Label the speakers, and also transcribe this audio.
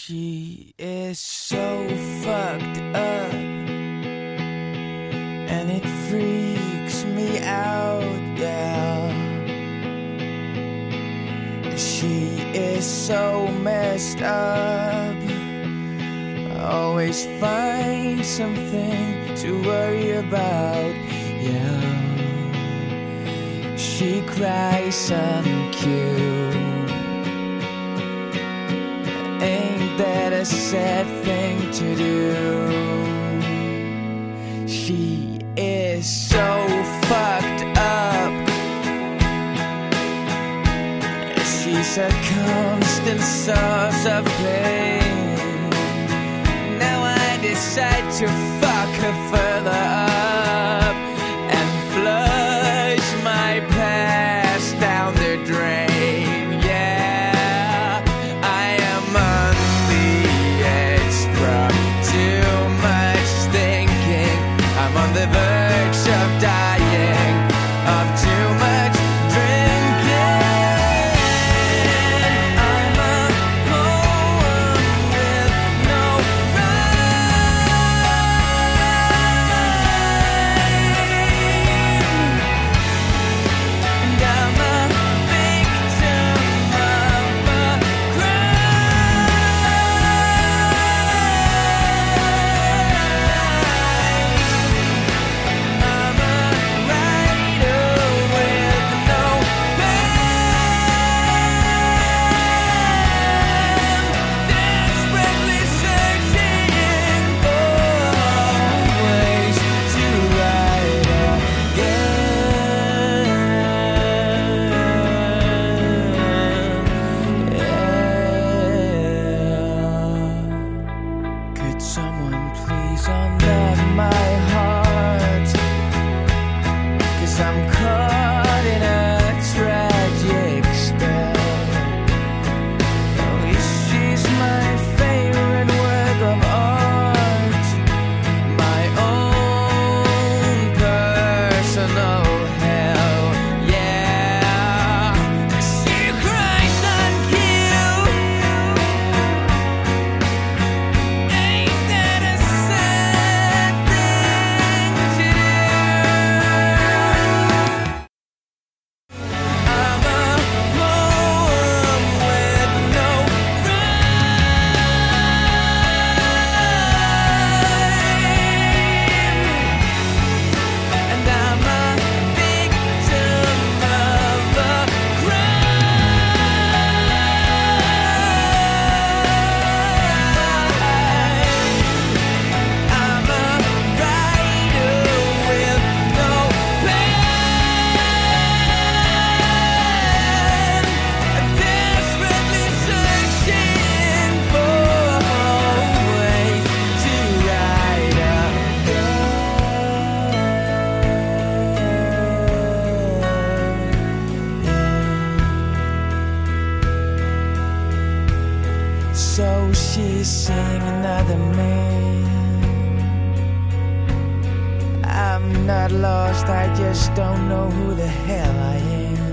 Speaker 1: She is so fucked up, and it freaks me out, yeah. She is so messed up, I always find something to worry about, yeah. She cries some cute. Ain't that a sad thing to do? She is so fucked up. She's a constant source of pain. Now I decide to fuck her further up and flush my past down the drain. On the verge of dying, of too much drinking. I'm a poem with no rhyme, and I'm a victim of a someone please unlock my heart, 'cause I'm caught in a tragic spell. Oh, she's my favorite work of art, my own personal hell, yeah. She cries on cue. So she's seeing another man. I'm not lost, I just don't know who the hell I am.